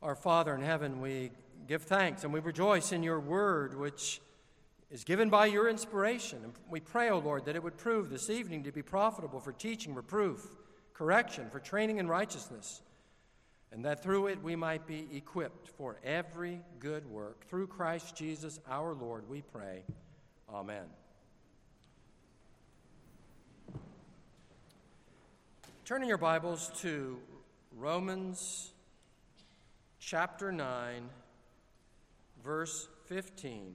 Our Father in heaven, we give thanks and we rejoice in your word, which is given by your inspiration. And we pray, O Lord, that it would prove this evening to be profitable for teaching, reproof, correction, for training in righteousness, and that through it we might be equipped for every good work. Through Christ Jesus our Lord, we pray. Amen. Turn in your Bibles to Romans chapter 9, verse 15.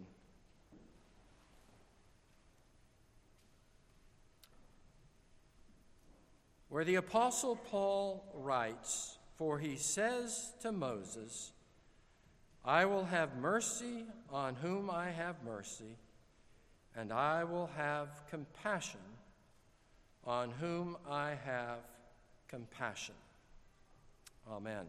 Where the Apostle Paul writes, "For he says to Moses, I will have mercy on whom I have mercy, and I will have compassion on whom I have compassion." Amen.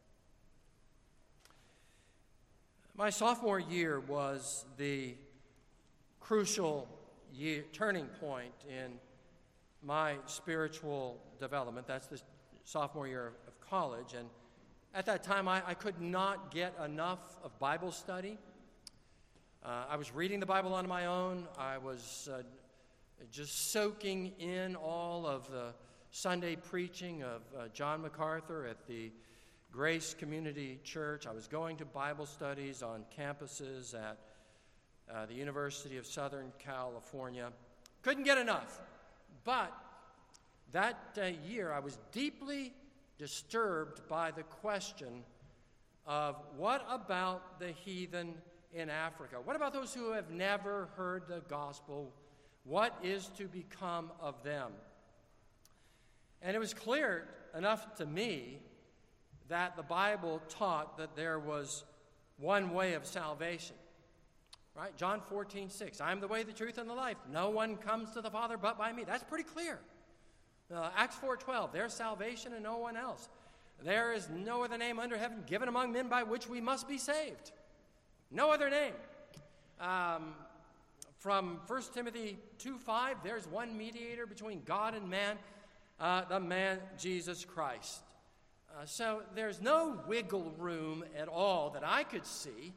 My sophomore year was the crucial turning point in my spiritual development. That's the sophomore year of college. And at that time, I could not get enough of Bible study. I was reading the Bible on my own. I was just soaking in all of the Sunday preaching of John MacArthur at the Grace Community Church. I was going to Bible studies on campuses at the University of Southern California. Couldn't get enough. But that year, I was deeply disturbed by the question of what about the heathen in Africa? What about those who have never heard the gospel? What is to become of them? And it was clear enough to me that the Bible taught that there was one way of salvation. Right? John 14:6. I am the way, the truth, and the life. No one comes to the Father but by me. That's pretty clear. Acts 4:12. There's salvation and no one else. There is no other name under heaven given among men by which we must be saved. No other name. From 1 Timothy 2:5, there's one mediator between God and man, the man Jesus Christ. So there's no wiggle room at all that I could see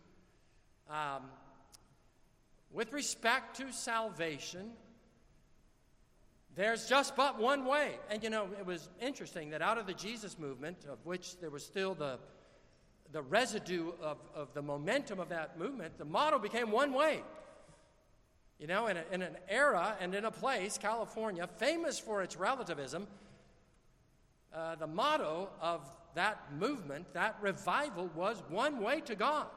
with respect to salvation. There's just but one way. And you know, it was interesting that out of the Jesus movement, of which there was still the residue of the momentum of that movement, the motto became one way. You know, in an era and in a place, California, famous for its relativism, the motto of that movement, that revival, was one way to God.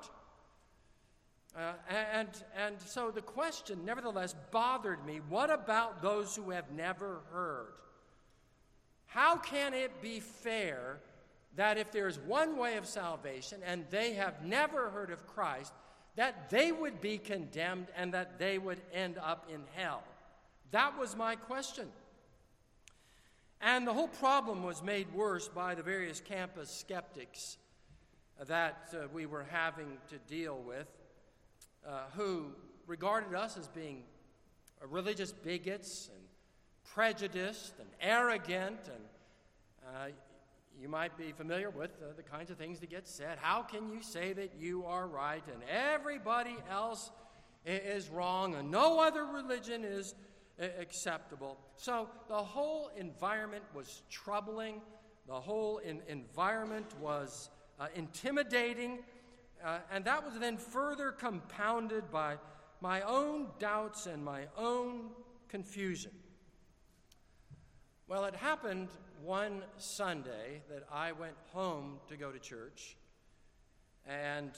And so the question, nevertheless, bothered me. What about those who have never heard? How can it be fair that if there's one way of salvation and they have never heard of Christ, that they would be condemned and that they would end up in hell? That was my question. And the whole problem was made worse by the various campus skeptics that we were having to deal with, who regarded us as being religious bigots and prejudiced and arrogant. And you might be familiar with the kinds of things that get said. How can you say that you are right and everybody else is wrong and no other religion is acceptable? So the whole environment was troubling. The whole environment was intimidating. And that was then further compounded by my own doubts and my own confusion. Well, it happened one Sunday that I went home to go to church, and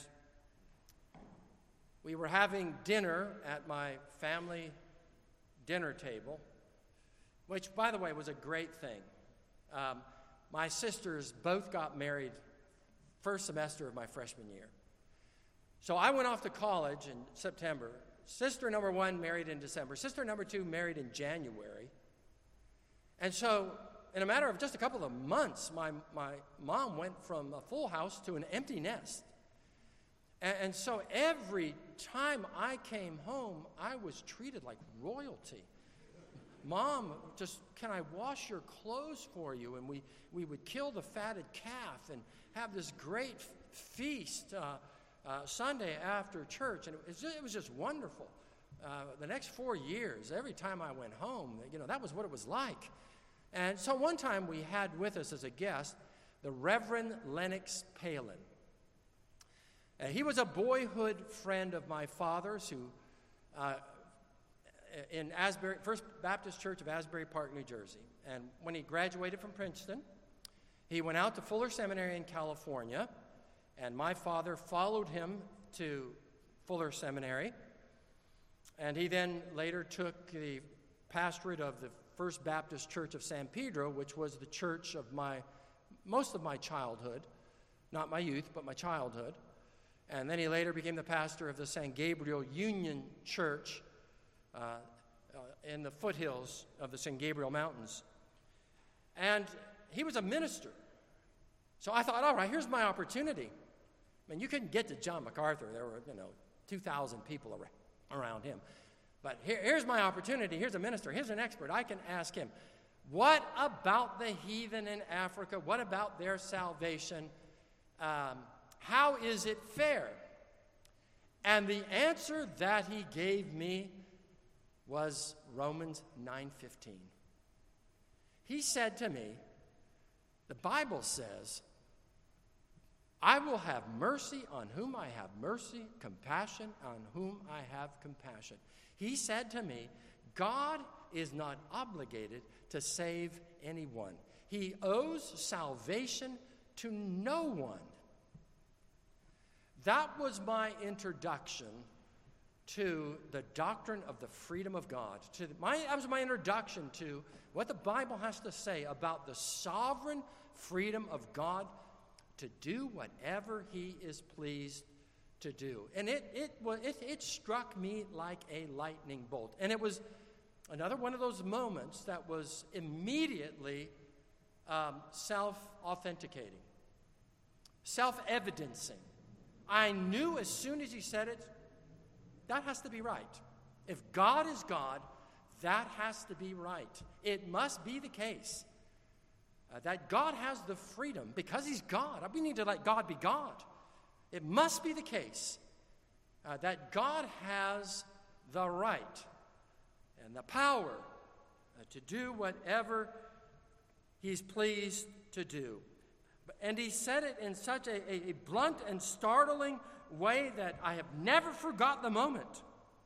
we were having dinner at my family dinner table, which, by the way, was a great thing. My sisters both got married first semester of my freshman year. So I went off to college in September. Sister number one married in December. Sister number two married in January. And so in a matter of just a couple of months, my mom went from a full house to an empty nest. And so every time I came home, I was treated like royalty. Mom, just can I wash your clothes for you? And we would kill the fatted calf and have this great feast Sunday after church. And it was just wonderful. The next 4 years, every time I went home, that was what it was like. And so one time we had with us as a guest the Reverend Lennox Palin. He was a boyhood friend of my father's who in First Baptist Church of Asbury Park, New Jersey. And when he graduated from Princeton, he went out to Fuller Seminary in California, and my father followed him to Fuller Seminary. And he then later took the pastorate of the First Baptist Church of San Pedro, which was the church of most of my childhood, not my youth, but my childhood. And then he later became the pastor of the San Gabriel Union Church in the foothills of the San Gabriel Mountains. And he was a minister. So I thought, all right, here's my opportunity. I mean, you couldn't get to John MacArthur. There were, 2,000 people around him. But here's my opportunity. Here's a minister. Here's an expert. I can ask him, what about the heathen in Africa? What about their salvation? How is it fair? And the answer that he gave me was Romans 9:15. He said to me, the Bible says, I will have mercy on whom I have mercy, compassion on whom I have compassion. He said to me, God is not obligated to save anyone. He owes salvation to no one. That was my introduction to the doctrine of the freedom of God. That was my introduction to what the Bible has to say about the sovereign freedom of God to do whatever he is pleased to do. And it struck me like a lightning bolt. And it was another one of those moments that was immediately self-authenticating, self-evidencing. I knew as soon as he said it, that has to be right. If God is God, that has to be right. It must be the case that God has the freedom, because he's God. We need to let God be God. It must be the case that God has the right and the power to do whatever he's pleased to do. And he said it in such a blunt and startling way that I have never forgot the moment.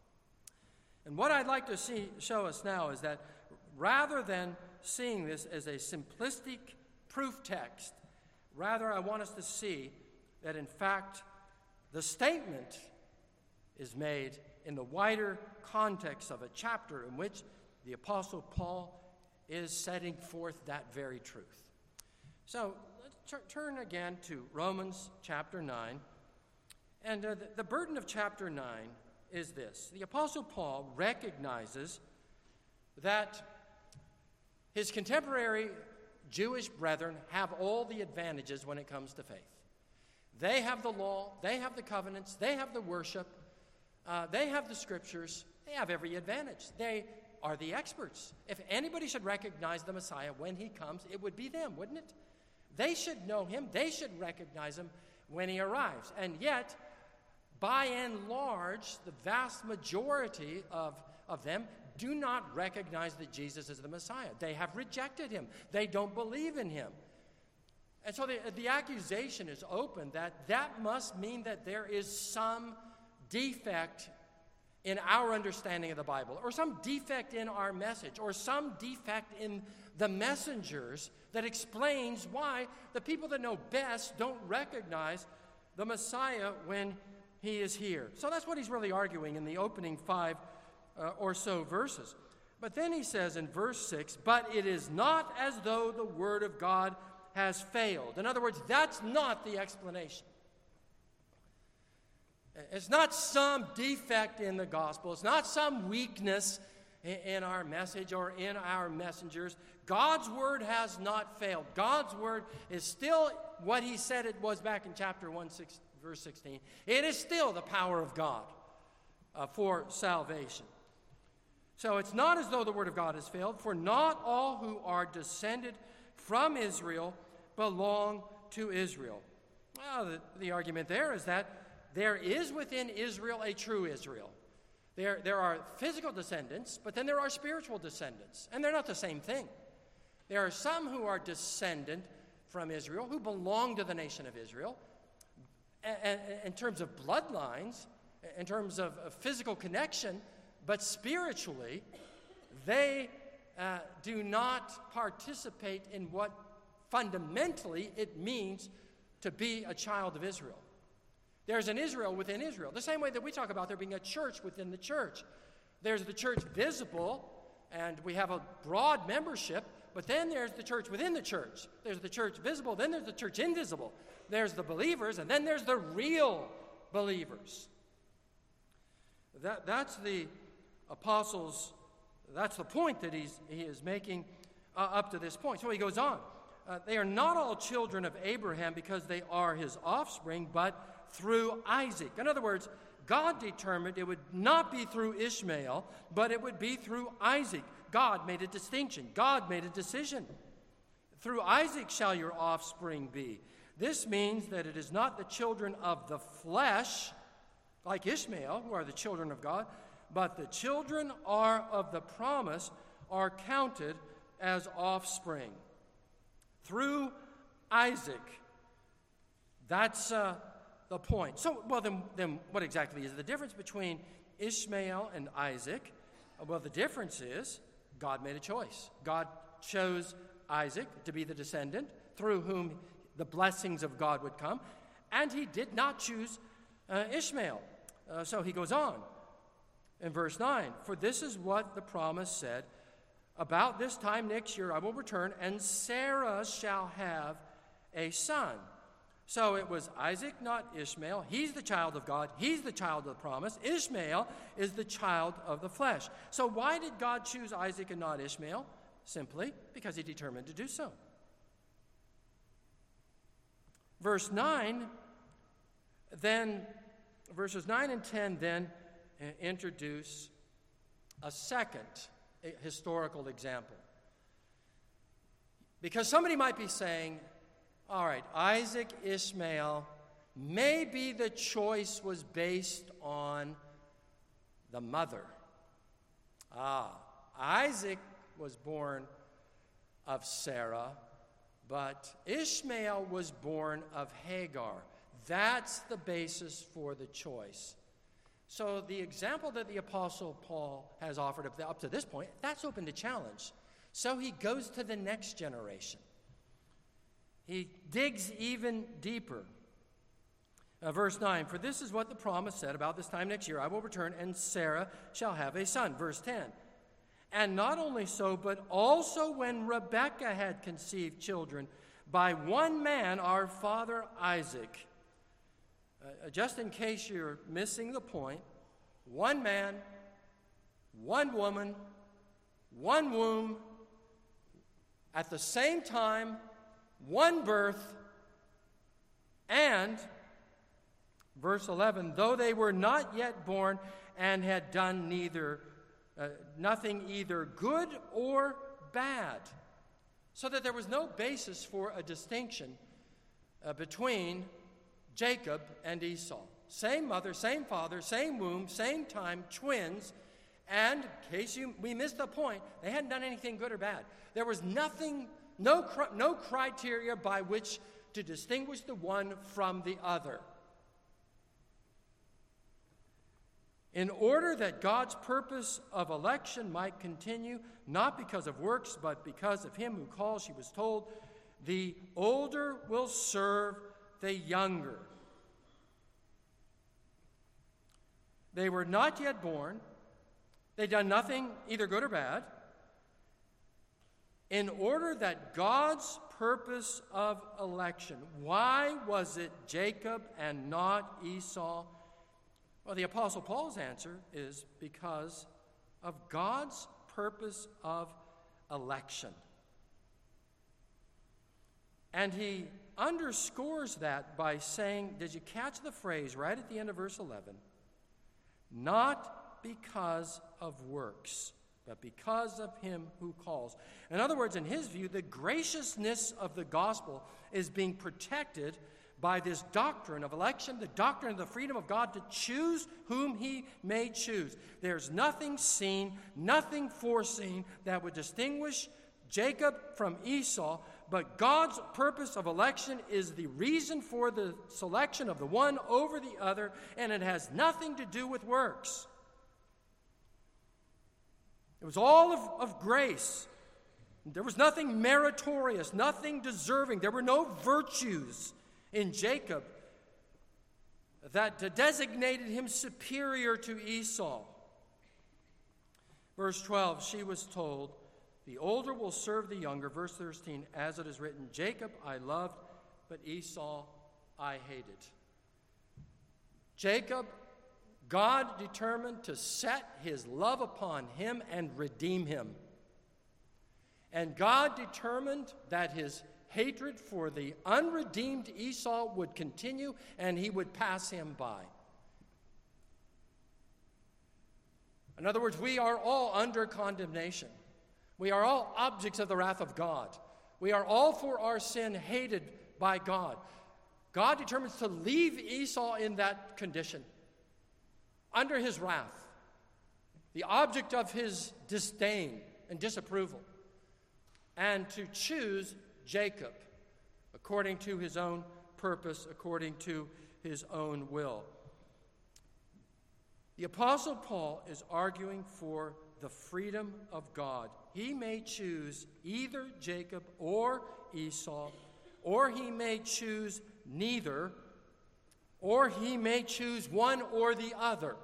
And what I'd like to show us now is that rather than seeing this as a simplistic proof text, rather I want us to see that in fact the statement is made in the wider context of a chapter in which the Apostle Paul is setting forth that very truth. So let's turn again to Romans chapter 9. And the burden of chapter 9 is this. The Apostle Paul recognizes that his contemporary Jewish brethren have all the advantages when it comes to faith. They have the law, they have the covenants, they have the worship, they have the scriptures, they have every advantage. They are the experts. If anybody should recognize the Messiah when he comes, it would be them, wouldn't it? They should know him, they should recognize him when he arrives. And yet, by and large, the vast majority of them do not recognize that Jesus is the Messiah. They have rejected him. They don't believe in him. And so the accusation is open that must mean that there is some defect in our understanding of the Bible, or some defect in our message, or some defect in the messengers that explains why the people that know best don't recognize the Messiah when he is here. So that's what he's really arguing in the opening 5 or so verses. But then he says in verse 6, but it is not as though the word of God has failed. In other words, that's not the explanation. It's not some defect in the gospel. It's not some weakness in our message or in our messengers. God's word has not failed. God's word is still what he said it was back in chapter 1, verse 16. It is still the power of God for salvation. So it's not as though the word of God has failed, for not all who are descended from Israel belong to Israel. Well, the argument there is that there is within Israel a true Israel. There are physical descendants, but then there are spiritual descendants, and they're not the same thing. There are some who are descendant from Israel, who belong to the nation of Israel, and in terms of bloodlines, in terms of physical connection, but spiritually, they do not participate in what fundamentally it means to be a child of Israel. There's an Israel within Israel. The same way that we talk about there being a church within the church. There's the church visible, and we have a broad membership, but then there's the church within the church. There's the church visible, then there's the church invisible. There's the believers, and then there's the real believers. That's the apostles, that's the point that he is making up to this point. So he goes on. They are not all children of Abraham because they are his offspring, but through Isaac. In other words, God determined it would not be through Ishmael, but it would be through Isaac. God made a distinction. God made a decision. Through Isaac shall your offspring be. This means that it is not the children of the flesh, like Ishmael, who are the children of God, but the children of the promise are counted as offspring. Through Isaac. That's the point. So, well, then what exactly is the difference between Ishmael and Isaac? Well, the difference is God made a choice. God chose Isaac to be the descendant through whom the blessings of God would come, and he did not choose Ishmael. So he goes on in verse 9, for this is what the promise said, about this time next year I will return, and Sarah shall have a son. So it was Isaac, not Ishmael. He's the child of God. He's the child of the promise. Ishmael is the child of the flesh. So why did God choose Isaac and not Ishmael? Simply because he determined to do so. Verses 9 and 10 then introduce a second historical example. Because somebody might be saying, all right, Isaac, Ishmael, maybe the choice was based on the mother. Isaac was born of Sarah, but Ishmael was born of Hagar. That's the basis for the choice. So the example that the Apostle Paul has offered up to this point, that's open to challenge. So he goes to the next generation. He digs even deeper. Verse 9, for this is what the promise said, about this time next year I will return, and Sarah shall have a son. Verse 10, and not only so, but also when Rebekah had conceived children by one man, our father Isaac. Just in case you're missing the point, one man, one woman, one womb, at the same time, one birth, and, verse 11, though they were not yet born and had done nothing either good or bad, so that there was no basis for a distinction between Jacob and Esau. Same mother, same father, same womb, same time, twins, and in case we missed the point, they hadn't done anything good or bad. There was nothing, no criteria by which to distinguish the one from the other. In order that God's purpose of election might continue, not because of works, but because of him who calls, she was told, the older will serve the younger. They were not yet born. They'd done nothing either good or bad. In order that God's purpose of election, why was it Jacob and not Esau? Well, the Apostle Paul's answer is because of God's purpose of election. And he underscores that by saying, did you catch the phrase right at the end of verse 11? Not because of works. but because of him who calls. In other words, in his view, the graciousness of the gospel is being protected by this doctrine of election, the doctrine of the freedom of God to choose whom he may choose. There's nothing seen, nothing foreseen that would distinguish Jacob from Esau, but God's purpose of election is the reason for the selection of the one over the other, and it has nothing to do with works. It was all of grace. There was nothing meritorious, nothing deserving. There were no virtues in Jacob that designated him superior to Esau. Verse 12, she was told, the older will serve the younger. Verse 13, as it is written, Jacob I loved, but Esau I hated. Jacob, God determined to set his love upon him and redeem him. And God determined that his hatred for the unredeemed Esau would continue and he would pass him by. In other words, we are all under condemnation. We are all objects of the wrath of God. We are all for our sin hated by God. God determines to leave Esau in that condition, under his wrath, the object of his disdain and disapproval, and to choose Jacob according to his own purpose, according to his own will. The Apostle Paul is arguing for the freedom of God. He may choose either Jacob or Esau, or he may choose neither, or he may choose one or the other.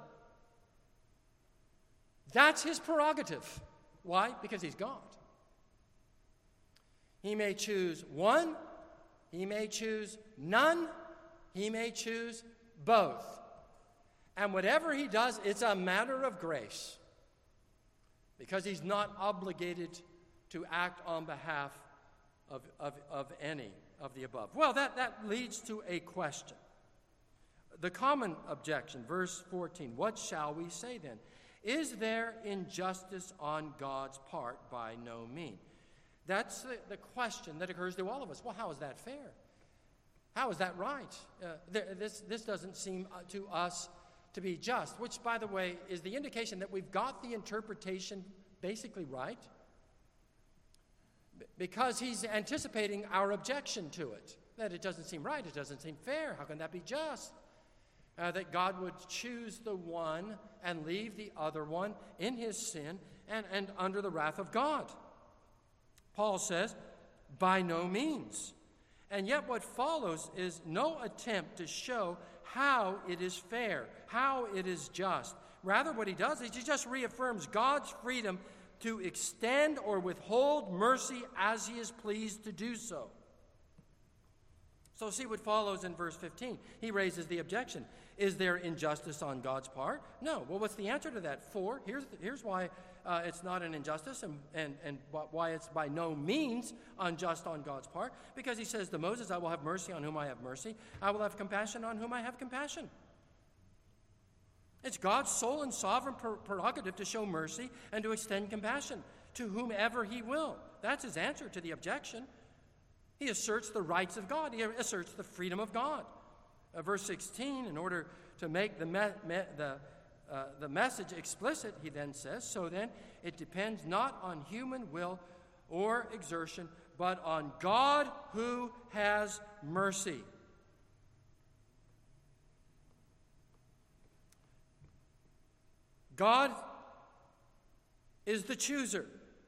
That's his prerogative. Why? Because he's God. He may choose one, he may choose none, he may choose both. And whatever he does, it's a matter of grace, because he's not obligated to act on behalf of any of the above. Well, that leads to a question. The common objection, verse 14, what shall we say then? Is there injustice on God's part? By no means. That's the question that occurs to all of us. Well, how is that fair? How is that right? This doesn't seem to us to be just, which, by the way, is the indication that we've got the interpretation basically right, because he's anticipating our objection to it, that it doesn't seem right, it doesn't seem fair. How can that be just? That God would choose the one and leave the other one in his sin and under the wrath of God. Paul says, by no means. And yet what follows is no attempt to show how it is fair, how it is just. Rather, what he does is he just reaffirms God's freedom to extend or withhold mercy as he is pleased to do so. So see what follows in verse 15. He raises the objection. Is there injustice on God's part? No. Well, what's the answer to that? Here's why it's not an injustice and why it's by no means unjust on God's part. Because he says to Moses, I will have mercy on whom I have mercy. I will have compassion on whom I have compassion. It's God's sole and sovereign prerogative to show mercy and to extend compassion to whomever he will. That's his answer to the objection. He asserts the rights of God. He asserts the freedom of God. Verse 16, in order to make the message explicit, he then says, so then it depends not on human will or exertion, but on God who has mercy. God is the chooser.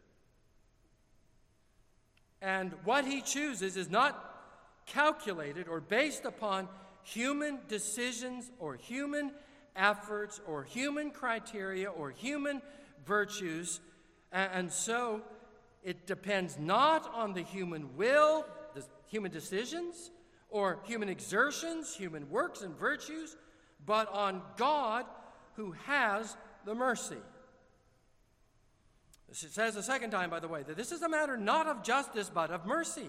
And what he chooses is not calculated or based upon human decisions or human efforts or human criteria or human virtues. And so it depends not on the human will, the human decisions, or human exertions, human works and virtues, but on God who has the mercy. It says a second time, by the way, that this is a matter not of justice, but of mercy.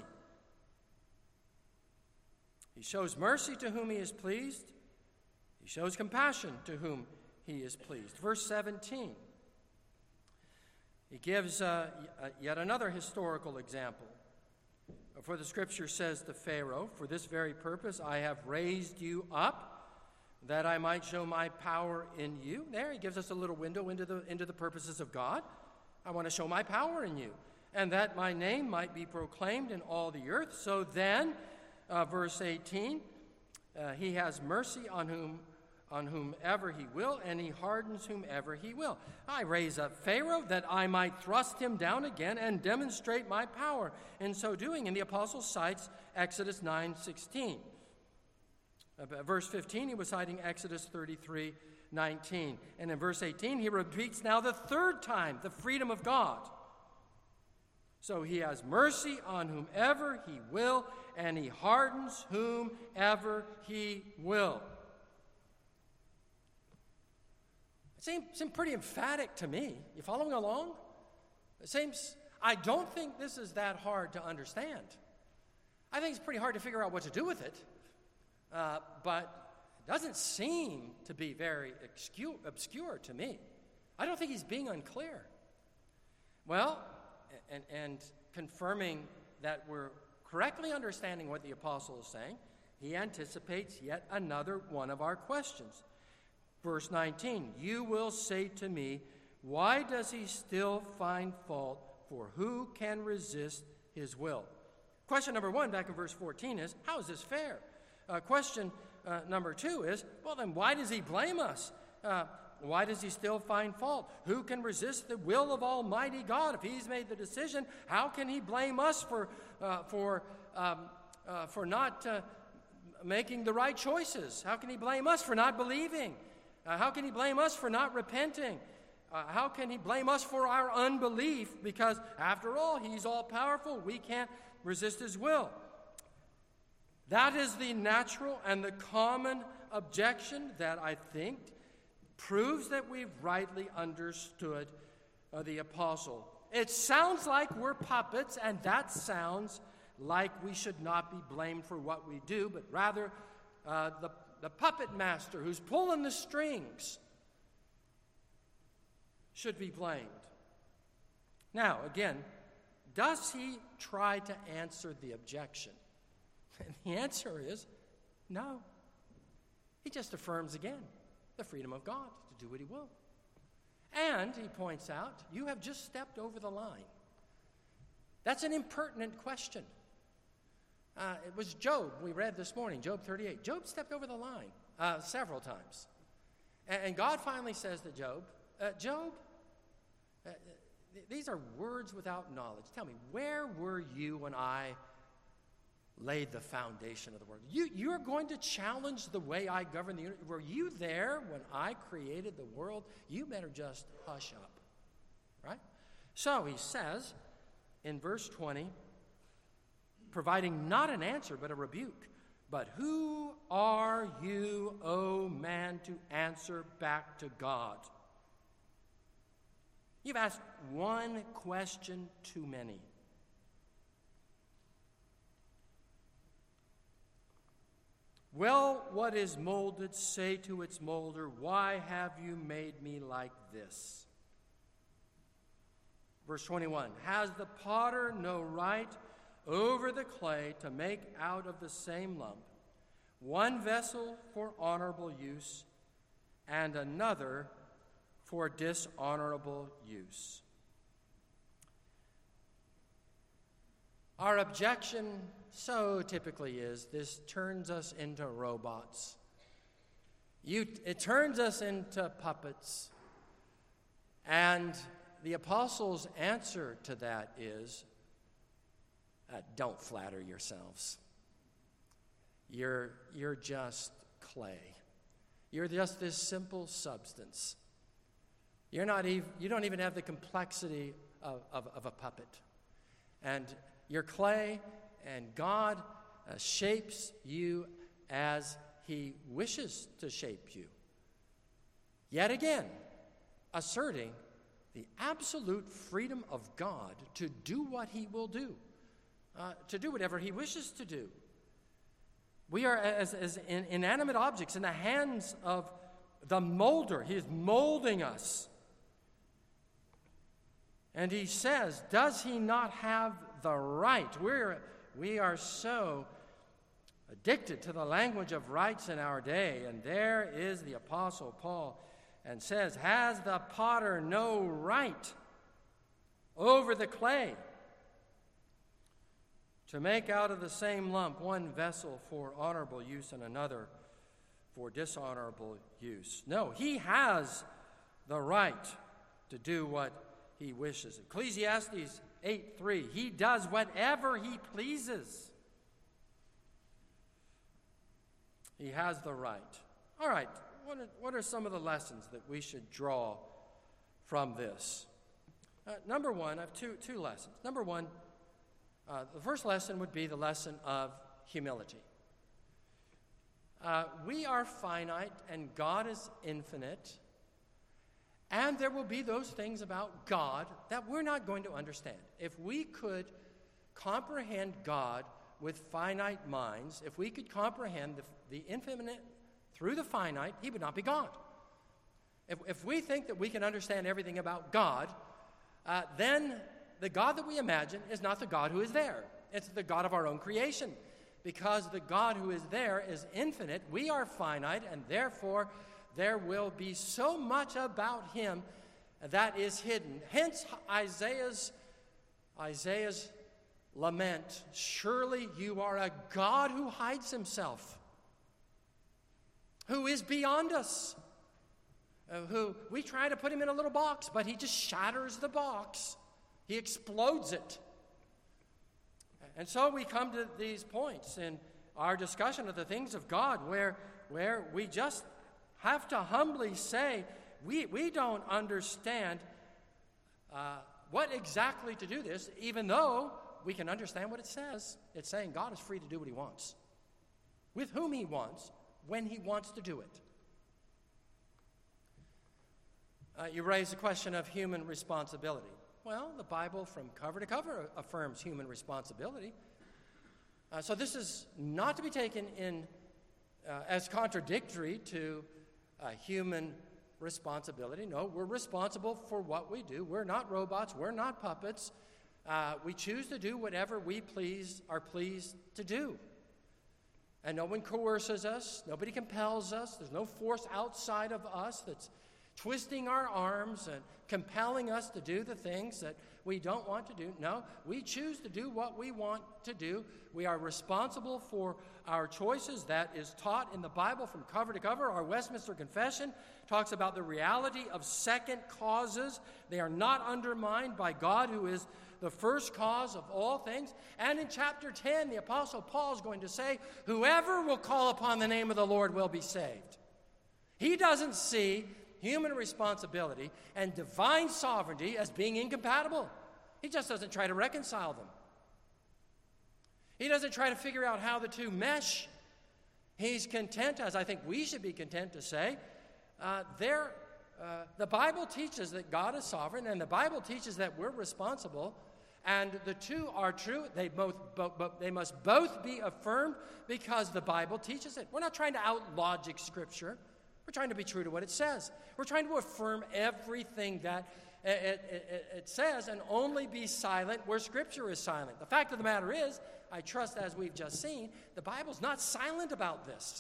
He shows mercy to whom he is pleased. He shows compassion to whom he is pleased. Verse 17. He gives yet another historical example. For the Scripture says to Pharaoh, "For this very purpose I have raised you up, that I might show my power in you." There he gives us a little window into the purposes of God. I want to show my power in you, and that my name might be proclaimed in all the earth. So then, verse 18, he has mercy on whomever he will, and he hardens whomever he will. I raise up Pharaoh that I might thrust him down again and demonstrate my power in so doing. And the apostle cites Exodus 9:16. Verse 15, he was citing Exodus 33:19. And in verse 18, he repeats now the third time the freedom of God. So he has mercy on whomever he will, and he hardens whomever he will. It seems pretty emphatic to me. You following along? I don't think this is that hard to understand. I think it's pretty hard to figure out what to do with it. But it doesn't seem to be very obscure to me. I don't think he's being unclear. Well, and confirming that we're correctly understanding what the apostle is saying, he anticipates yet another one of our questions. Verse 19, "You will say to me, why does he still find fault? For who can resist his will?" Question number one, back in verse 14, is, how is this fair? Question number two is, well, then why does he blame us? Why does he still find fault? Who can resist the will of Almighty God? If he's made the decision, how can he blame us for not making the right choices? How can he blame us for not believing? How can he blame us for not repenting? How can he blame us for our unbelief? Because, after all, he's all-powerful. We can't resist his will. That is the natural and the common objection that I think proves that we've rightly understood the apostle. It sounds like we're puppets, and that sounds like we should not be blamed for what we do, but rather the puppet master who's pulling the strings should be blamed. Now, again, does he try to answer the objection? And the answer is no. He just affirms again the freedom of God to do what he will. And he points out, you have just stepped over the line. That's an impertinent question. It was Job we read this morning, Job 38. Job stepped over the line several times. And God finally says to Job, Job, these are words without knowledge. Tell me, where were you when I laid the foundation of the world? You're going to challenge the way I govern the universe. Were you there when I created the world? You better just hush up. Right? So he says in verse 20, providing not an answer but a rebuke, "But who are you, O man, to answer back to God?" You've asked one question too many. Well, what is molded, say to its molder, why have you made me like this? Verse 21, has the potter no right over the clay to make out of the same lump one vessel for honorable use and another for dishonorable use? Our objection so typically is this turns us into robots. It turns us into puppets. And the apostles' answer to that is, don't flatter yourselves. You're just clay. You're just this simple substance. You don't even have the complexity of a puppet. And you're clay, and God shapes you as he wishes to shape you. Yet again, asserting the absolute freedom of God to do what he will do, to do whatever he wishes to do. We are as inanimate objects in the hands of the molder. He is molding us. And he says, does he not have the right? We are so addicted to the language of rights in our day. And there is the Apostle Paul and says, has the potter no right over the clay to make out of the same lump one vessel for honorable use and another for dishonorable use? No, he has the right to do what he wishes. Ecclesiastes 8:3, he does whatever he pleases. He has the right. All right, what are some of the lessons that we should draw from this? Number one, I have two lessons. Number one, the first lesson would be the lesson of humility. We are finite and God is infinite, and there will be those things about God that we're not going to understand. If we could comprehend God with finite minds, if we could comprehend the infinite through the finite, he would not be God. If we think that we can understand everything about God, then the God that we imagine is not the God who is there. It's the God of our own creation. Because the God who is there is infinite, we are finite, and therefore there will be so much about him that is hidden. Hence Isaiah's lament, surely you are a God who hides himself, who is beyond us, who we try to put him in a little box, but he just shatters the box. He explodes it. And so we come to these points in our discussion of the things of God where we just have to humbly say, we don't understand what exactly to do this, even though we can understand what it says. It's saying God is free to do what he wants, with whom he wants, when he wants to do it. You raise the question of human responsibility. Well, the Bible from cover to cover affirms human responsibility. So this is not to be taken as contradictory to human responsibility. No, we're responsible for what we do. We're not robots. We're not puppets. We choose to do whatever we are pleased to do. And no one coerces us. Nobody compels us. There's no force outside of us that's twisting our arms and compelling us to do the things that we don't want to do. No, we choose to do what we want to do. We are responsible for our choices. That is taught in the Bible from cover to cover. Our Westminster Confession talks about the reality of second causes. They are not undermined by God, who is the first cause of all things. And in chapter 10, the Apostle Paul is going to say, whoever will call upon the name of the Lord will be saved. He doesn't see human responsibility and divine sovereignty as being incompatible. He just doesn't try to reconcile them. He doesn't try to figure out how the two mesh. He's content, as I think we should be content to say, the Bible teaches that God is sovereign, and the Bible teaches that we're responsible, and the two are true. They must both be affirmed because the Bible teaches it. We're not trying to out-logic Scripture. We're trying to be true to what it says. We're trying to affirm everything that it says and only be silent where Scripture is silent. The fact of the matter is, I trust, as we've just seen, the Bible's not silent about this.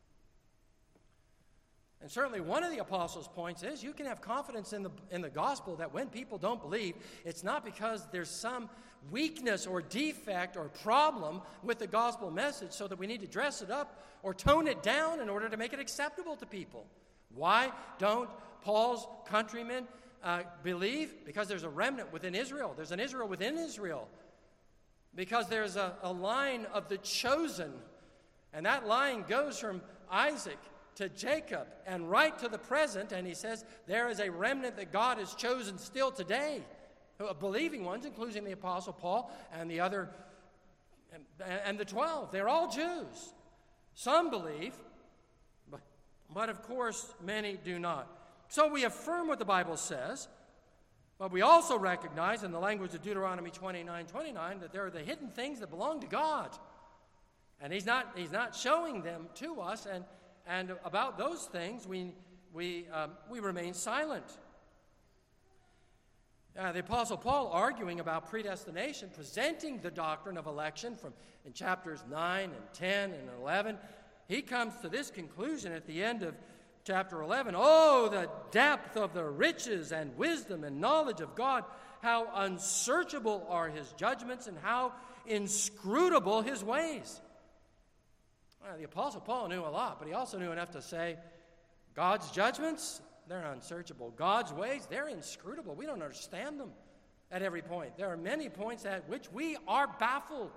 And certainly one of the apostles' points is you can have confidence in the gospel that when people don't believe, it's not because there's some weakness or defect or problem with the gospel message so that we need to dress it up or tone it down in order to make it acceptable to people. Why don't Paul's countrymen believe? Because there's a remnant within Israel. There's an Israel within Israel. Because there's a line of the chosen, and that line goes from Isaac to Jacob and right to the present, and he says there is a remnant that God has chosen still today, believing ones, including the Apostle Paul and the other, and the 12. They're all Jews. Some believe, but of course many do not. So we affirm what the Bible says, but we also recognize in the language of Deuteronomy 29:29 that there are the hidden things that belong to God, and He's not showing them to us, and about those things we remain silent. The Apostle Paul, arguing about predestination, presenting the doctrine of election in chapters 9 and 10 and 11, he comes to this conclusion at the end of chapter 11. Oh, the depth of the riches and wisdom and knowledge of God! How unsearchable are his judgments and how inscrutable his ways. The Apostle Paul knew a lot, but he also knew enough to say, God's judgments, they're unsearchable. God's ways, they're inscrutable. We don't understand them at every point. There are many points at which we are baffled.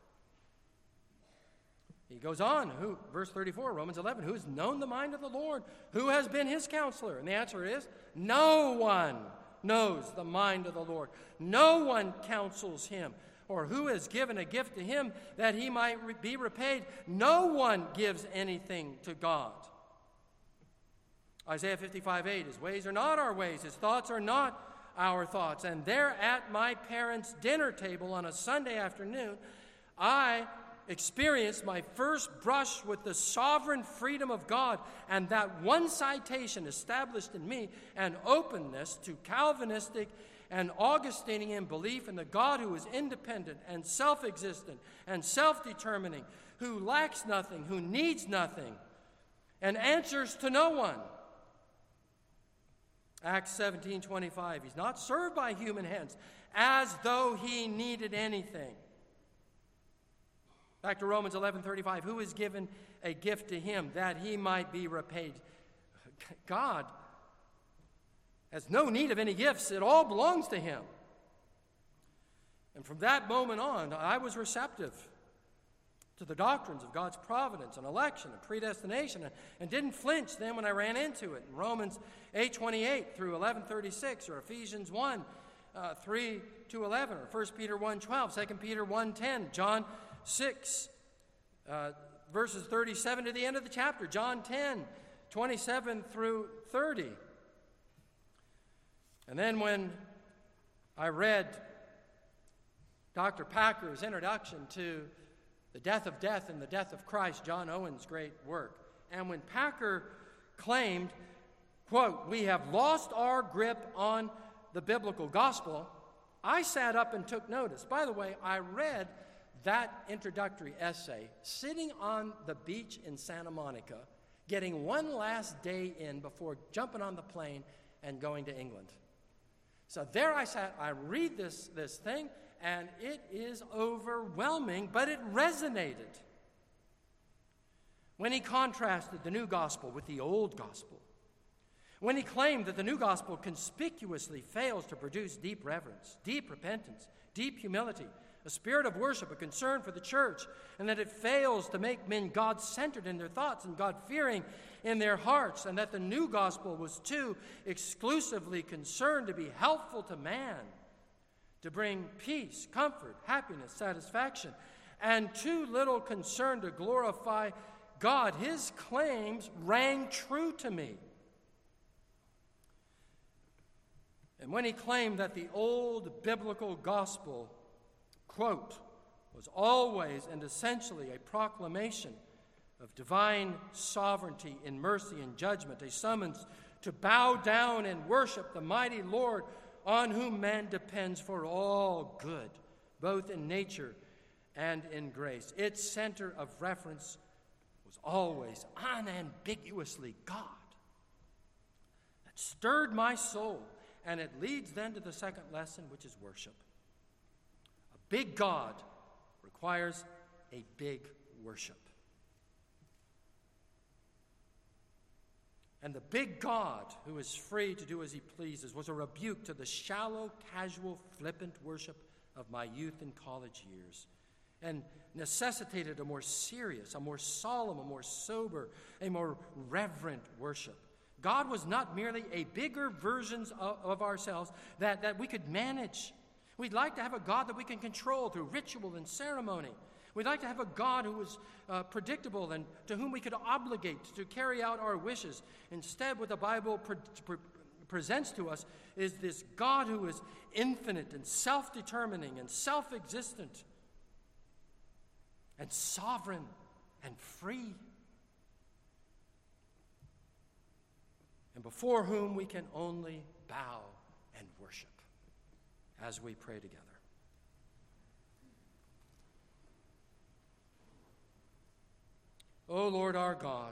He goes on, verse 34, Romans 11, who has known the mind of the Lord? Who has been his counselor? And the answer is, no one knows the mind of the Lord. No one counsels him. Or who has given a gift to him that he might be repaid? No one gives anything to God. Isaiah 55:8, his ways are not our ways, his thoughts are not our thoughts. And there at my parents' dinner table on a Sunday afternoon, I experienced my first brush with the sovereign freedom of God, and that one citation established in me an openness to Calvinistic and Augustinian belief in the God who is independent and self-existent and self-determining, who lacks nothing, who needs nothing, and answers to no one. Acts 17:25, he's not served by human hands as though he needed anything. Back to Romans 11:35, who has given a gift to him that he might be repaid? God has no need of any gifts. It all belongs to him. And from that moment on, I was receptive to the doctrines of God's providence and election and predestination, and didn't flinch then when I ran into it. In Romans 8:28 through 11:36, or Ephesians 1:3-11, or 1 Peter 1:12, 2 Peter 1:10, John 6, verses 37 to the end of the chapter, John 10:27 through 30. And then when I read Dr. Packer's introduction to The Death of Death and the Death of Christ, John Owen's great work, and when Packer claimed, quote, we have lost our grip on the biblical gospel, I sat up and took notice. By the way, I read that introductory essay sitting on the beach in Santa Monica, getting one last day in before jumping on the plane and going to England. So there I sat, I read this thing, and it is overwhelming, but it resonated. When he contrasted the new gospel with the old gospel, when he claimed that the new gospel conspicuously fails to produce deep reverence, deep repentance, deep humility, a spirit of worship, a concern for the church, and that it fails to make men God-centered in their thoughts and God-fearing in their hearts, and that the new gospel was too exclusively concerned to be helpful to man, to bring peace, comfort, happiness, satisfaction, and too little concerned to glorify God, his claims rang true to me. And when he claimed that the old biblical gospel, quote, was always and essentially a proclamation of divine sovereignty in mercy and judgment, a summons to bow down and worship the mighty Lord on whom man depends for all good, both in nature and in grace. Its center of reference was always unambiguously God. That stirred my soul, and it leads then to the second lesson, which is worship. A big God requires a big worship. And the big God, who is free to do as he pleases, was a rebuke to the shallow, casual, flippant worship of my youth and college years, and necessitated a more serious, a more solemn, a more sober, a more reverent worship. God was not merely a bigger version of ourselves that we could manage. We'd like to have a God that we can control through ritual and ceremony. We'd like to have a God who was predictable and to whom we could obligate to carry out our wishes. Instead, what the Bible presents to us is this God who is infinite and self-determining and self-existent and sovereign and free, and before whom we can only bow and worship. as we pray together. O Lord our God,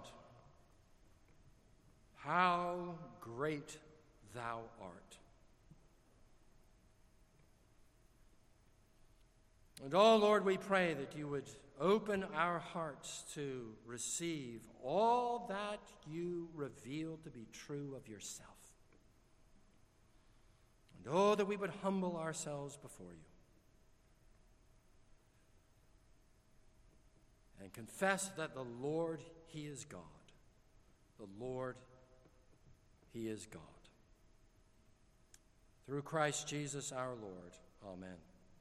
how great thou art. And, oh Lord, we pray that you would open our hearts to receive all that you reveal to be true of yourself. And, oh, that we would humble ourselves before you and confess that the Lord, he is God. The Lord, he is God. Through Christ Jesus our Lord. Amen.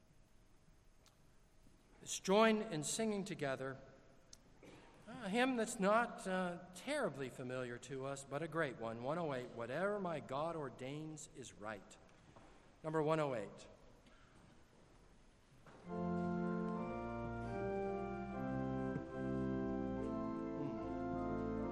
Let's join in singing together a hymn that's not terribly familiar to us, but a great one, 108, Whatever My God Ordains is Right. Number 108.